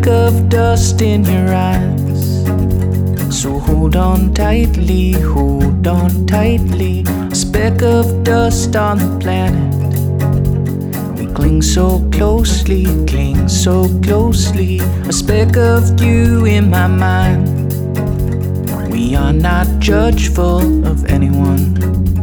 speck of dust in your eyes. So hold on tightly, hold on tightly. A speck of dust on the planet. We cling so closely, cling so closely. A speck of you in my mind. We are not judgeful of anyone.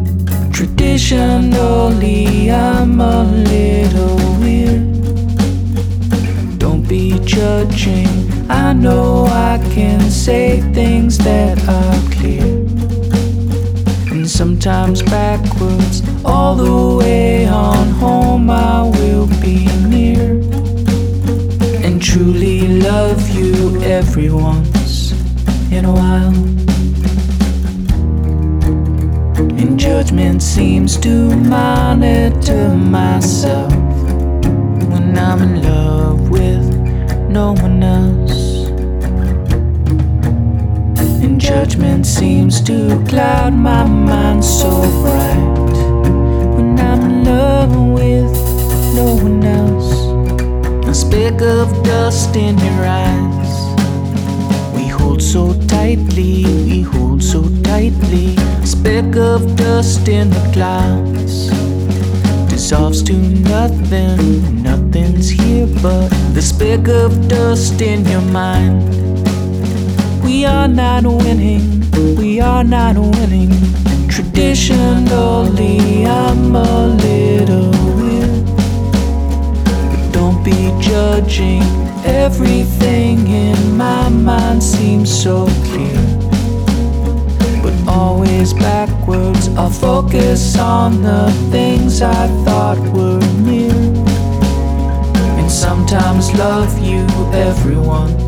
Traditionally, I'm a little weird. Don't be judging. I know I can say things that are clear, and sometimes backwards. All the way on home I will be near, and truly love you every once in a while. And judgment seems to monitor myself when I'm in love with no one else. And judgment seems to cloud my mind so bright when I'm in love with no one else. A speck of dust in your eyes. We hold so tightly, we hold so tightly. A speck of dust in the clouds dissolves to nothing. Nothing's here but the speck of dust in your mind. We are not winning, we are not winning. Traditionally, I'm a little weird, but don't be judging. Everything in my mind seems so clear, but always backwards. I'll focus on the things I thought were near, and sometimes love you every once